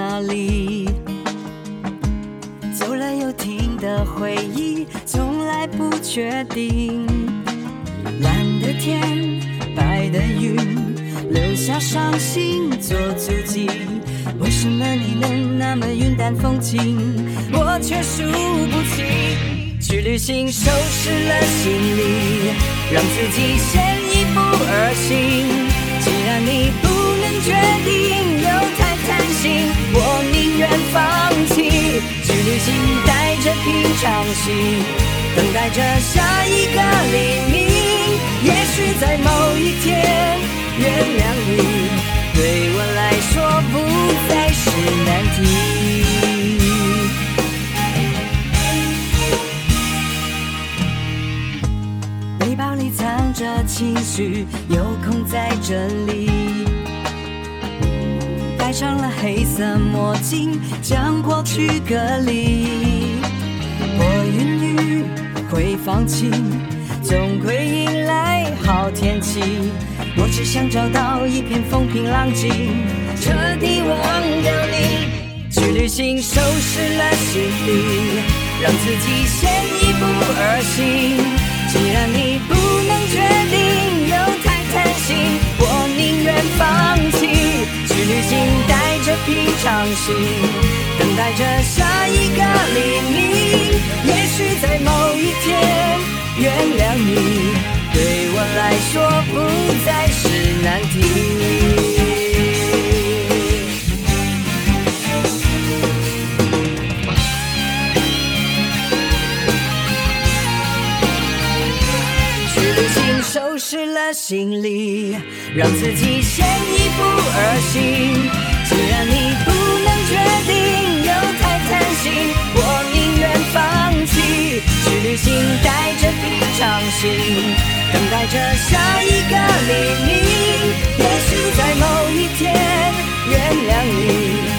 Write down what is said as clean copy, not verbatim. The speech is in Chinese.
哪里？走了又停的回忆，从来不确定。蓝的天，白的云，留下伤心做足迹。为什么你能那么云淡风轻，我却输不起？去旅行，收拾了行李，让自己先一步而行。既然你不能决定，又太贪心，我宁愿放弃。去旅行，带着平常心，等待着下一个黎明。也许在某一天，原谅你，对我来说不再是难题。背包里藏着情绪，有空在这里。戴上了黑色墨镜，将过去隔离。我允许会放弃，总会迎来好天气。我只想找到一片风平浪静，彻底忘掉你。去旅行，收拾了行李，让自己先一步而行。既然你不能决定，又太贪心，我宁愿放弃。去旅行，带着平常心，等待着下一个黎明。也许在某一天，原谅你，对我来说不再是难题。收拾了行李，让自己先一步而行。既然你不能决定，又太贪心，我宁愿放弃。去旅行，带着平常心，等待着下一个黎明。也许在某一天，原谅你，